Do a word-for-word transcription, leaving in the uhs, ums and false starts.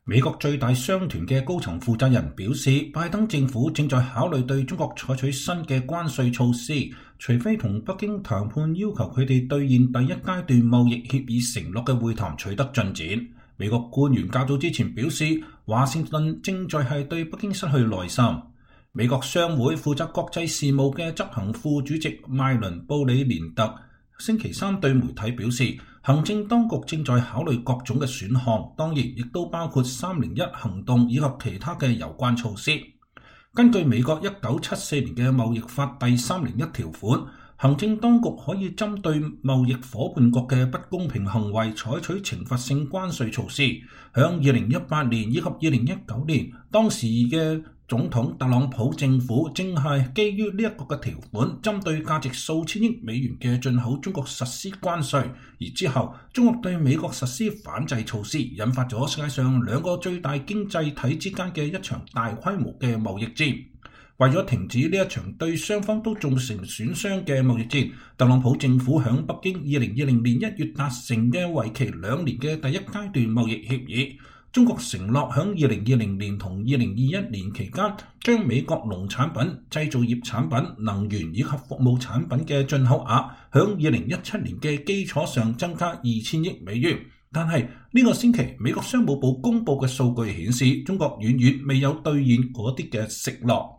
美國最大商團嘅高層負責人表示，拜登政府正在考慮對中國採取新嘅關稅措施，除非同北京談判要求佢哋兌現第一階段貿易協議承諾嘅會談取得進展。美國官員較早之前表示，華盛頓正在係對北京失去耐心。美國商會負責國際事務嘅執行副主席邁倫布里連特星期三對媒體表示，行政當局正在考慮各種嘅選項，當然亦都包括三零一行動以及其他嘅有關措施。根據美國一九七四年嘅貿易法第三零一條款，行政當局可以針對貿易夥伴國嘅不公平行為採取懲罰性關稅措施。響二零一八年以及二零一九年，當時嘅總統特朗普政府正係基於呢一個嘅條款，針對價值數千億美元嘅進口中國實施關稅，而之後中國對美國實施反制措施，引發咗世界上兩個最大經濟體之間嘅一場大規模嘅貿易戰。為咗停止呢一場對雙方都造成損傷嘅貿易戰，特朗普政府響北京二零二零年一月達成嘅為期兩年嘅第一階段貿易協議。中國承諾響二零二零年同二零二一年期間，將美國農產品、製造業產品、能源以及服務產品嘅進口額響二零一七年嘅基礎上增加二千億美元。但係呢個星期，美國商務部公佈嘅數據顯示，中國遠遠未有兌現嗰啲嘅承諾。